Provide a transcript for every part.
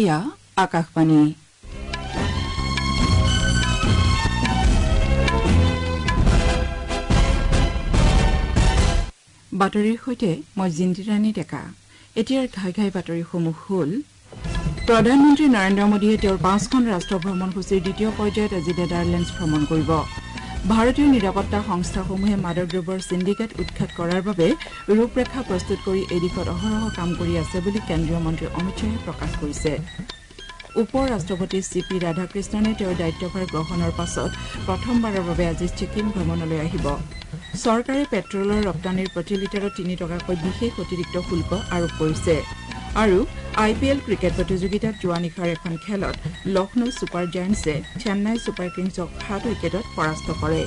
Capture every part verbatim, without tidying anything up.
এয়া আকাশবাণী বাতৰিৰ সৈতে মই জিন্তিৰাণী ডেকা এতিয়াৰ ঘাই ঘাই বাতৰিসমূহ হ'ল প্ৰধানমন্ত্ৰী নৰেন্দ্ৰ মোদীয়ে তেওঁৰ পাঁচখন ৰাষ্ট্ৰ ভ্ৰমণসূচীৰ দ্বিতীয় পৰ্যায়ত আজি নেদাৰলেণ্ডছ ভ্ৰমণ কৰিব ভাৰতীয় নিৰাপত্তা সংস্থাসমূহে মাদক দ্ৰব্যৰ সিন্ডিকেট উৎখাত কৰাৰ বাবে ৰূপৰেখা প্ৰস্তুত কৰি এই দিশত অহৰহ কাম কৰি আছে বুলি কেন্দ্ৰীয় মন্ত্ৰী অমিত শ্বাহে প্ৰকাশ কৰিছে উপ ৰাষ্ট্ৰপতি চি পি ৰাধাকৃষ্ণনে তেওঁৰ দায়িত্বভাৰ গ্ৰহণৰ পাছত প্ৰথমবাৰৰ বাবে আজি ছিকিম ভ্ৰমণলৈ আহিব চৰকাৰে পেট্ৰলৰ ৰপ্তানিৰ প্ৰতি লিটাৰত তিনি টকাকৈ বিশেষ অতিৰিক্ত শুল্ক আৰোপ কৰিছে আৰু আই পি এল ক্ৰিকেট প্ৰতিযোগিতাত যোৱা নিশাৰ এখন খেলত লক্ষ্ণৌ ছুপাৰ জায়াণ্টছে চেন্নাই ছুপাৰ কিংছক সাত উইকেটত পৰাস্ত কৰে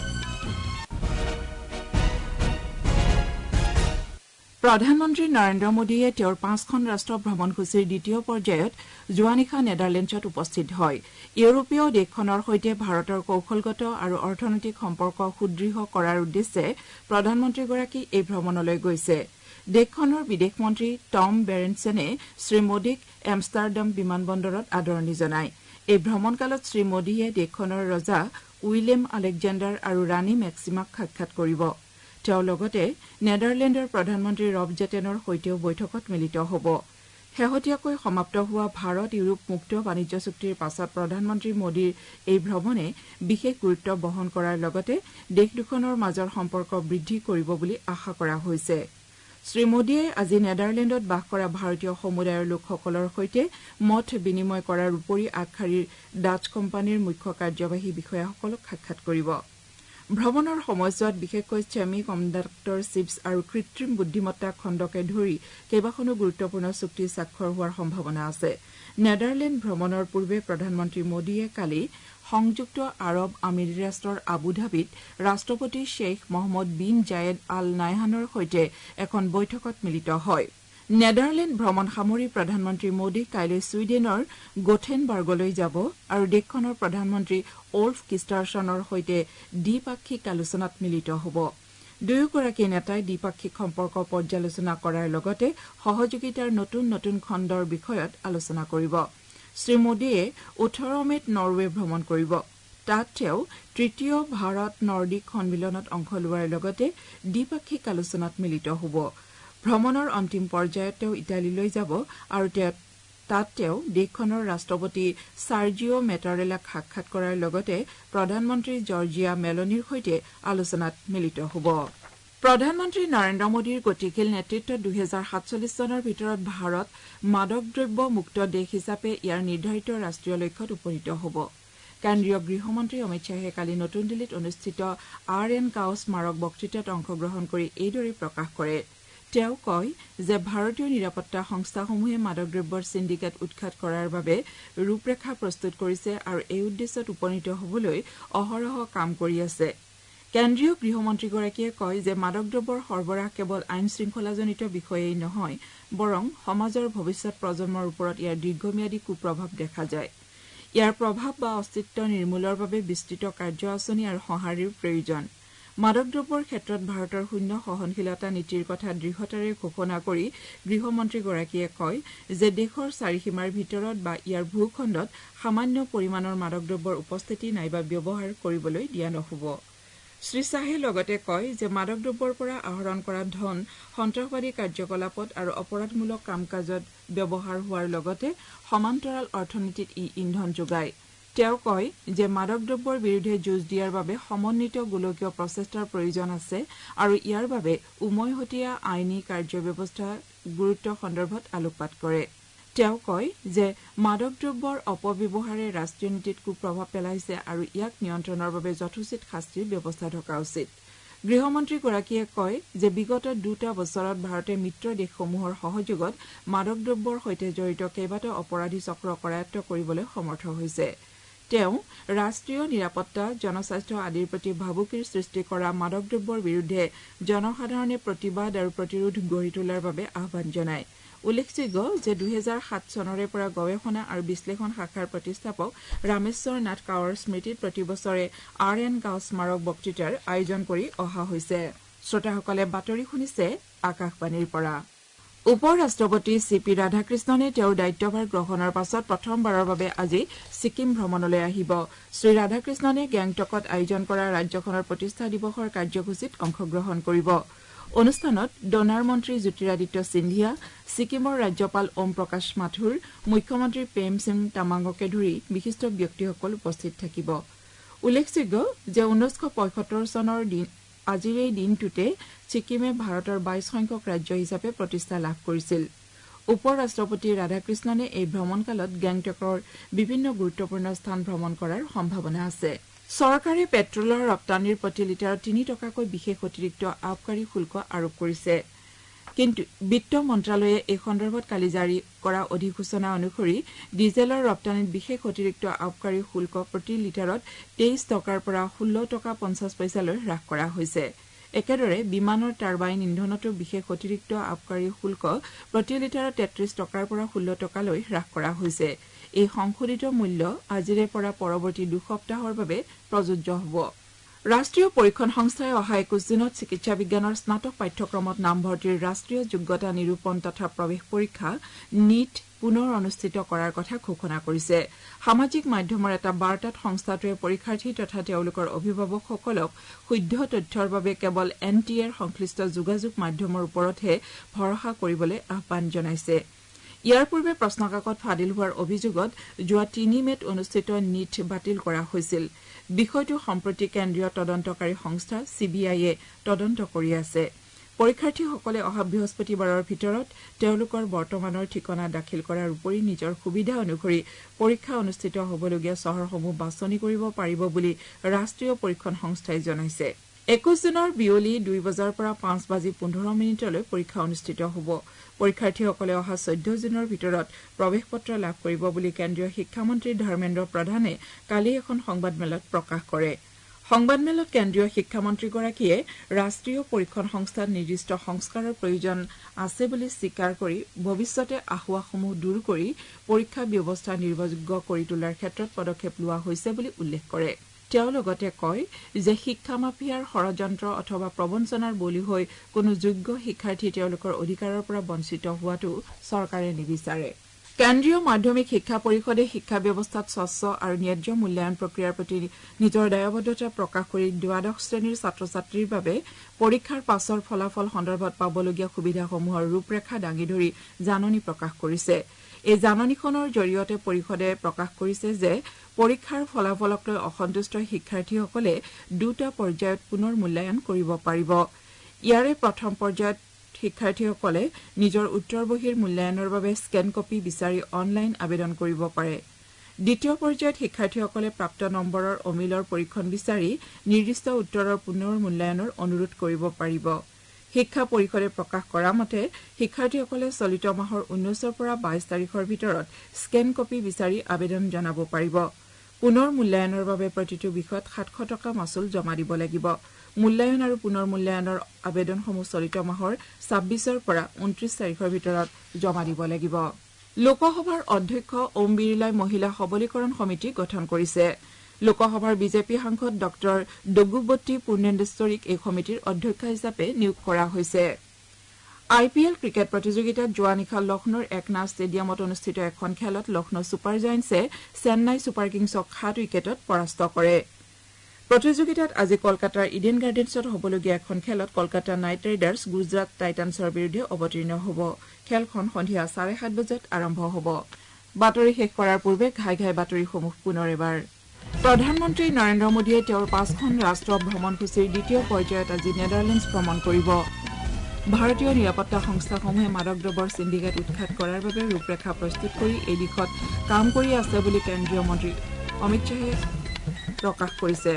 প্ৰধানমন্ত্ৰী নৰেন্দ্ৰ মোদীয়ে তেওঁৰ পাঁচখন ৰাষ্ট্ৰ ভ্ৰমণসূচীৰ দ্বিতীয় পৰ্যায়ত যোৱা নিশা নেদাৰলেণ্ডছত উপস্থিত হয় ইউৰোপীয় দেশখনৰ সৈতে ভাৰতৰ কৌশলগত আৰু অৰ্থনৈতিক সম্পৰ্ক সুদৃঢ় কৰাৰ উদ্দেশ্যে প্ৰধানমন্ত্ৰীগৰাকী এই ভ্ৰমণলৈ গৈছে দেশখনৰ বিদেশ মন্ত্ৰী টম বেৰেনছেনে শ্ৰীমোদীক এমষ্টাৰডাম বিমানবন্দৰত আদৰণি জনায় এই ভ্ৰমণকালত শ্ৰীমোদীয়ে দেশখনৰ ৰজা উইলিয়াম আলেকজেণ্ডাৰ আৰু ৰাণী মেক্সিমাক সাক্ষাৎ কৰিব তেওঁ লগতে নেদাৰলেণ্ডৰ প্ৰধানমন্ত্ৰী ৰব জেটেনৰ সৈতেও বৈঠকত মিলিত হ'ব শেহতীয়াকৈ সমাপ্ত হোৱা ভাৰত ইউৰোপ মুক্ত বাণিজ্য চুক্তিৰ পাছত প্ৰধানমন্ত্ৰী মোদীৰ এই ভ্ৰমণে বিশেষ গুৰুত্ব বহন কৰাৰ লগতে দেশ দুখনৰ মাজৰ সম্পৰ্ক বৃদ্ধি কৰিব বুলি আশা কৰা হৈছে শ্ৰীমোদীয়ে আজি নেদাৰলেণ্ডত বাস কৰা ভাৰতীয় সমুদায়ৰ লোকসকলৰ সৈতে মত বিনিময় কৰাৰ উপৰি আগশাৰীৰ ডাচ কোম্পানীৰ মুখ্য কাৰ্যবাহী বিষয়াসকলক সাক্ষাৎ কৰিব ভ্ৰমণৰ সময়ছোৱাত বিশেষকৈ ছেমি কণ্ডাক্টৰ চিপছ আৰু কৃত্ৰিম বুদ্ধিমত্তা খণ্ডকে ধৰি কেইবাখনো গুৰুত্বপূৰ্ণ চুক্তি স্বাক্ষৰ হোৱাৰ সম্ভাৱনা আছে নেদাৰলেণ্ড ভ্ৰমণৰ পূৰ্বে প্ৰধানমন্ত্ৰী মোদীয়ে কালি সংযুক্ত আৰব আমিৰি ৰাষ্ট্ৰৰ আবুধাবিত ৰাষ্ট্ৰপতি Sheikh Mohamed bin Zayed Al নাহয়ানৰ সৈতে এখন বৈঠকত মিলিত হয় নেদাৰলেণ্ড ভ্ৰমণ সামৰি প্ৰধানমন্ত্ৰী মোদী কাইলৈ ছুইডেনৰ গোথেনবাৰ্গলৈ যাব আৰু দেশখনৰ প্ৰধানমন্ত্ৰী ওলফ কিষ্টাৰছনৰ সৈতে দ্বিপাক্ষিক আলোচনাত মিলিত হ'ব দুয়োগৰাকী নেতাই দ্বিপাক্ষিক সম্পৰ্ক পৰ্যালোচনা কৰাৰ লগতে সহযোগিতাৰ নতুন নতুন খণ্ডৰ বিষয়ত আলোচনা কৰিব শ্ৰীমোদীয়ে ওঠৰ মেত নৰৱে ভ্ৰমণ কৰিব তাত তেওঁ তৃতীয় ভাৰত নৰ্ডিক সন্মিলনত অংশ লোৱাৰ লগতে দ্বিপাক্ষিক আলোচনাত মিলিত হ'ব ভ্ৰমণৰ অন্তিম পৰ্যায়ত তেওঁ ইটালীলৈ যাব আৰু তাত তেওঁ দেশখনৰ ৰাষ্ট্ৰপতি চাৰ্জিঅ' মেটাৰেলাক সাক্ষাৎ কৰাৰ লগতে প্ৰধানমন্ত্ৰী জৰ্জিয়া মেলনিৰ সৈতে আলোচনাত মিলিত হ'ব প্ৰধানমন্ত্ৰী নৰেন্দ্ৰ মোদীৰ গতিশীল নেতৃত্বত দুহেজাৰ সাতচল্লিছ চনৰ ভিতৰত ভাৰত মাদক দ্ৰব্য মুক্ত দেশ হিচাপে ইয়াৰ নিৰ্ধাৰিত ৰাষ্ট্ৰীয় লক্ষ্যত উপনীত হ'ব কেন্দ্ৰীয় গৃহমন্ত্ৰী অমিত শ্বাহে কালি নতুন দিল্লীত অনুষ্ঠিত আৰ এন গাঁও স্মাৰক বক্তৃতাত অংশগ্ৰহণ কৰি এইদৰে প্ৰকাশ কৰে তেওঁ কয় যে ভাৰতীয় নিৰাপত্তা সংস্থাসমূহে মাদক দ্ৰব্যৰ সিন্ডিকেট উৎখাত কৰাৰ বাবে ৰূপৰেখা প্ৰস্তুত কৰিছে আৰু এই উদ্দেশ্যত উপনীত হ'বলৈ অহৰহ কাম কৰি আছে কেন্দ্ৰীয় গৃহমন্ত্ৰীগৰাকীয়ে কয় যে মাদক দ্ৰব্যৰ সৰবৰাহ কেৱল আইন শৃংখলাজনিত বিষয়েই নহয় বৰং সমাজৰ ভৱিষ্যৎ প্ৰজন্মৰ ওপৰত ইয়াৰ দীৰ্ঘম্যাদী কুপ্ৰভাৱ দেখা যায় ইয়াৰ প্ৰভাৱ বা অস্তিত্ব নিৰ্মূলৰ বাবে বিস্তৃত কাৰ্য আঁচনি আৰু সঁহাৰিৰ প্ৰয়োজন মাদক দ্ৰব্যৰ ক্ষেত্ৰত ভাৰতৰ শূন্য সহনশীলতা নীতিৰ কথা দৃঢ়তাৰে ঘোষণা কৰি গৃহমন্ত্ৰীগৰাকীয়ে কয় যে দেশৰ চাৰিসীমাৰ ভিতৰত বা ইয়াৰ ভূখণ্ডত সামান্য পৰিমাণৰ মাদক দ্ৰব্যৰ উপস্থিতি নাইবা ব্যৱহাৰ কৰিবলৈ দিয়া নহ'ব শ্ৰীশ্বাহে লগতে কয় যে মাদক দ্ৰব্যৰ পৰা আহৰণ কৰা ধন সন্ত্ৰাসবাদী কাৰ্যকলাপত আৰু অপৰাধমূলক কাম কাজত ব্যৱহাৰ হোৱাৰ লগতে সমান্তৰাল অৰ্থনীতিত ই ইন্ধন যোগায় তেওঁ কয় যে মাদক দ্ৰব্যৰ বিৰুদ্ধে যুঁজ দিয়াৰ বাবে সমন্বিত গোলকীয় প্ৰচেষ্টাৰ প্ৰয়োজন আছে আৰু ইয়াৰ বাবে উমৈহতীয়া আইনী কাৰ্যব্যৱস্থা গুৰুত্ব সন্দৰ্ভত আলোকপাত কৰে তেওঁ কয় যে মাদক দ্ৰব্যৰ অপব্যৱহাৰে ৰাষ্ট্ৰীয় নীতিত কুপ্ৰভাৱ পেলাইছে আৰু ইয়াক নিয়ন্ত্ৰণৰ বাবে যথোচিত শাস্তিৰ ব্যৱস্থা থকা উচিত গৃহমন্ত্ৰীগৰাকীয়ে কয় যে বিগত দুটা বছৰত ভাৰতে মিত্ৰ দেশসমূহৰ সহযোগত মাদক দ্ৰব্যৰ সৈতে জড়িত কেইবাটাও অপৰাধী চক্ৰ কৰায়ত্ব কৰিবলৈ সমৰ্থ হৈছে তেওঁ ৰাষ্ট্ৰীয় নিৰাপত্তা জনস্বাস্থ্য আদিৰ প্ৰতি ভাবুকিৰ সৃষ্টি কৰা মাদক দ্ৰব্যৰ বিৰুদ্ধে জনসাধাৰণে প্ৰতিবাদ আৰু প্ৰতিৰোধ গঢ়ি তোলাৰ বাবে আহ্বান জনায় উল্লেখযোগ্য যে দুহেজাৰ সাত চনৰে পৰা গৱেষণা আৰু বিশ্লেষণ শাখাৰ প্ৰতিষ্ঠাপক ৰামেশ্বৰ নাথ কাৱৰ স্মৃতিত প্ৰতিবছৰে আৰ এন গাঁও স্মাৰক বক্তৃতাৰ আয়োজন কৰি অহা হৈছে শ্ৰোতাসকলে বাতৰি শুনিছে আকাশবাণীৰ পৰা উপ ৰাষ্ট্ৰপতি চি পি ৰাধাকৃষ্ণনে তেওঁৰ দায়িত্বভাৰ গ্ৰহণৰ পাছত প্ৰথমবাৰৰ বাবে আজি ছিকিম ভ্ৰমণলৈ আহিব শ্ৰী ৰাধাকৃষ্ণনে গেংটকত আয়োজন কৰা ৰাজ্যখনৰ প্ৰতিষ্ঠা দিৱসৰ কাৰ্যসূচীত অংশগ্ৰহণ কৰিব অনুষ্ঠানত ডনাৰ মন্ত্ৰী জ্যোতিৰাদিত্য সিন্ধিয়া ছিকিমৰ ৰাজ্যপাল ওম প্ৰকাশ মাথুৰ মুখ্যমন্ত্ৰী প্ৰেম সিং তামাঙকে ধৰি বিশিষ্ট ব্যক্তিসকল উপস্থিত থাকিব উল্লেখযোগ্য যে ঊনৈছশ পঁয়সত্তৰ চনৰ দিন আজিৰ এই দিনটোতে ছিকিমে ভাৰতৰ বাইশ সংখ্যক ৰাজ্য হিচাপে প্ৰতিষ্ঠা লাভ কৰিছিল উপ ৰাষ্ট্ৰপতি ৰাধাকৃষ্ণনে এই ভ্ৰমণকালত গেংটকৰ বিভিন্ন গুৰুত্বপূৰ্ণ স্থান ভ্ৰমণ কৰাৰ সম্ভাৱনা আছে চৰকাৰে পেট্ৰলৰ ৰপ্তানিৰ প্ৰতি লিটাৰত তিনি টকাকৈ বিশেষ অতিৰিক্ত আবকাৰী শুল্ক আৰোপ কৰিছে কিন্তু বিত্ত মন্ত্ৰালয়ে এই সন্দৰ্ভত কালি জাৰি কৰা অধিসূচনা অনুসৰি ডিজেলৰ ৰপ্তানিত বিশেষ অতিৰিক্ত আবকাৰী শুল্ক প্ৰতি লিটাৰত তেইছ টকাৰ পৰা ষোল্ল টকা পঞ্চাছ পইচালৈ হ্ৰাস কৰা হৈছে একেদৰে বিমানৰ টাৰবাইন ইন্ধনতো বিশেষ অতিৰিক্ত আবকাৰী শুল্ক প্ৰতি লিটাৰত তেত্ৰিছ টকাৰ পৰা ষোল্ল টকালৈ হ্ৰাস কৰা হৈছে এই সংশোধিত মূল্য আজিৰে পৰা পৰৱৰ্তী দুসপ্তাহৰ বাবে প্ৰযোজ্য হ'ব ৰাষ্ট্ৰীয় পৰীক্ষণ সংস্থাই অহা একৈশ দিনত চিকিৎসা বিজ্ঞানৰ স্নাতক পাঠ্যক্ৰমত নামভৰ্তিৰ ৰাষ্ট্ৰীয় যোগ্যতা নিৰূপণ তথা প্ৰৱেশ পৰীক্ষা নীট পুনৰ অনুষ্ঠিত কৰাৰ কথা ঘোষণা কৰিছে সামাজিক মাধ্যমৰ এটা বাৰ্তাত সংস্থাটোৱে পৰীক্ষাৰ্থী তথা তেওঁলোকৰ অভিভাৱকসকলক শুদ্ধ তথ্যৰ বাবে কেৱল এন টি এৰ সংশ্লিষ্ট যোগাযোগ মাধ্যমৰ ওপৰতহে ভৰসা কৰিবলৈ আহ্বান জনাইছে ইয়াৰ পূৰ্বে প্ৰশ্নকাকত ফাদিল হোৱাৰ অভিযোগত যোৱা তিনি মেত অনুষ্ঠিত নীট বাতিল কৰা হৈছিল বিষয়টো সম্প্ৰতি কেন্দ্ৰীয় তদন্তকাৰী সংস্থা চি বি আইয়ে তদন্ত কৰি আছে পৰীক্ষাৰ্থীসকলে অহা বৃহস্পতিবাৰৰ ভিতৰত তেওঁলোকৰ বৰ্তমানৰ ঠিকনা দাখিল কৰাৰ উপৰি নিজৰ সুবিধা অনুসৰি পৰীক্ষা অনুষ্ঠিত হ'বলগীয়া চহৰসমূহ বাছনি কৰিব পাৰিব বুলি ৰাষ্ট্ৰীয় পৰীক্ষণ সংস্থাই জনাইছে একৈশ জুনৰ বিয়লি দুই বজাৰ পৰা পাঁচ বাজি পোন্ধৰ মিনিটলৈ পৰীক্ষা অনুষ্ঠিত হ'ব পৰীক্ষাৰ্থীসকলে অহা চৈধ্য জুনৰ ভিতৰত প্ৰৱেশ পত্ৰ লাভ কৰিব বুলি কেন্দ্ৰীয় শিক্ষামন্ত্ৰী ধৰ্মেন্দ্ৰ প্ৰধানে কালি এখন সংবাদমেলত প্ৰকাশ কৰে সংবাদমেলত কেন্দ্ৰীয় শিক্ষামন্ত্ৰীগৰাকীয়ে ৰাষ্ট্ৰীয় পৰীক্ষণ সংস্থাত নিৰ্দিষ্ট সংস্কাৰৰ প্ৰয়োজন আছে বুলি স্বীকাৰ কৰি ভৱিষ্যতে আসোঁৱাহসমূহ দূৰ কৰি পৰীক্ষা ব্যৱস্থা নিৰ্ভৰযোগ্য কৰি তোলাৰ ক্ষেত্ৰত পদক্ষেপ লোৱা হৈছে বুলি উল্লেখ কৰে তেওঁ লগতে কয় যে শিক্ষা মাফিয়াৰ ষড়যন্ত্ৰ অথবা প্ৰবঞ্চনাৰ বলি হৈ কোনো যোগ্য শিক্ষাৰ্থী তেওঁলোকৰ অধিকাৰৰ পৰা বঞ্চিত হোৱাটো চৰকাৰে নিবিচাৰে কেন্দ্ৰীয় মাধ্যমিক শিক্ষা পৰিষদে শিক্ষা ব্যৱস্থাত স্বচ্ছ আৰু ন্যায্য মূল্যায়ন প্ৰক্ৰিয়াৰ প্ৰতি নিজৰ দায়বদ্ধতা প্ৰকাশ কৰি দ্বাদশ শ্ৰেণীৰ ছাত্ৰ ছাত্ৰীৰ বাবে পৰীক্ষাৰ পাছৰ ফলাফল সন্দৰ্ভত পাবলগীয়া সুবিধাসমূহৰ ৰূপৰেখা দাঙি ধৰি জাননী প্ৰকাশ কৰিছে এই জাননীখনৰ জৰিয়তে পৰিষদে প্ৰকাশ কৰিছে যে পৰীক্ষাৰ ফলাফলক লৈ অসন্তুষ্ট শিক্ষাৰ্থীসকলে দুটা পৰ্যায়ত পুনৰ মূল্যায়ন কৰিব পাৰিব ইয়াৰে প্ৰথম পৰ্যায়ত শিক্ষাৰ্থীসকলে নিজৰ উত্তৰ বহীৰ মূল্যায়নৰ বাবে স্কেন কপি বিচাৰি অনলাইন আবেদন কৰিব পাৰে দ্বিতীয় পৰ্যায়ত শিক্ষাৰ্থীসকলে প্ৰাপ্ত নম্বৰৰ অমিলৰ পৰীক্ষণ বিচাৰি নিৰ্দিষ্ট উত্তৰৰ পুনৰ মূল্যায়নৰ অনুৰোধ কৰিব পাৰিব শিক্ষা পৰিষদে প্ৰকাশ কৰা মতে শিক্ষাৰ্থীসকলে চলিত মাহৰ ঊনৈশৰ পৰা বাইশ তাৰিখৰ ভিতৰত স্কেন কপি বিচাৰি আবেদন জনাব পাৰিব পুনৰ মূল্যায়নৰ বাবে প্ৰতিটো বিষয়ত সাতশ টকা মাচুল জমা দিব লাগিব মূল্যায়ন আৰু পুনৰ মূল্যায়নৰ আবেদনসমূহ চলিত মাহৰ ছাব্বিছৰ পৰা ঊনত্ৰিশ তাৰিখৰ ভিতৰত জমা দিব লাগিব লোকসভাৰ অধ্যক্ষ ওম বিৰলাই মহিলা সবলীকৰণ সমিতি গঠন কৰিছে লোকসভাৰ বিজেপি সাংসদ ডক্টৰ ডগুবতী পূৰ্ণেন্দ্ৰেশ্বৰীক এই সমিতিৰ অধ্যক্ষ হিচাপে নিয়োগ কৰা হৈছে আই পি এল ক্ৰিকেট প্ৰতিযোগিতাত যোৱা নিশা লক্ষ্ণৌৰ একনাথ ষ্টেডিয়ামত অনুষ্ঠিত এখন খেলত লক্ষ্ণৌ ছুপাৰ জায়েণ্টছে চেন্নাই ছুপাৰ কিংছক সাত উইকেটত পৰাস্ত কৰে প্ৰতিযোগিতাত আজি কলকাতাৰ ইডেন গাৰ্ডেন্সত হ'বলগীয়া এখন খেলত কলকাতা নাইট ৰাইডাৰ্ছ গুজৰাট টাইটানছৰ বিৰুদ্ধে অৱতীৰ্ণ হ'ব খেলখন সন্ধিয়া চাৰে সাত বজাত আৰম্ভ হ'ব বাতৰি শেষ কৰাৰ পূৰ্বে ঘাই ঘাই বাতৰিসমূহ পুনৰ এবাৰ প্ৰধানমন্ত্ৰী নৰেন্দ্ৰ মোদীয়ে তেওঁৰ পাঁচখন ৰাষ্ট্ৰ ভ্ৰমণসূচীৰ দ্বিতীয় পৰ্যায়ত আজি নেদাৰলেণ্ডছ ভ্ৰমণ কৰিব ভাৰতীয় নিৰাপত্তা সংস্থাসমূহে মাদক দ্ৰব্যৰ চিণ্ডিকেট উৎখাত কৰাৰ বাবে ৰূপৰেখা প্ৰস্তুত কৰি এই দিশত কাম কৰি আছে বুলি কেন্দ্ৰীয় মন্ত্ৰী অমিত শ্বাহে প্ৰকাশ কৰিছে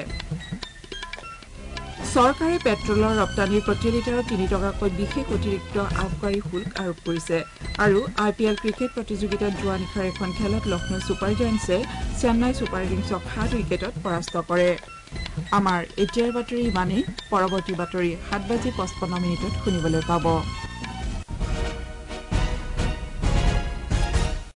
চৰকাৰে পেট্ৰলৰ ৰপ্তানিৰ প্ৰতি লিটাৰত তিনি টকাকৈ বিশেষ অতিৰিক্ত আবকাৰী শুল্ক আৰোপ কৰিছে আৰু আই পি এল ক্ৰিকেট প্ৰতিযোগিতাত যোৱা নিশাৰ এখন খেলত লক্ষ্ণৌ ছুপাৰ জায়েণ্টছে চেন্নাই ছুপাৰ কিংছক সাত উইকেটত পৰাস্ত কৰে আমাৰ এতিয়াৰ বাতৰি ইমানেই পৰৱৰ্তী বাতৰি সাত বাজি পঁচপন্ন মিনিটত শুনিবলৈ পাব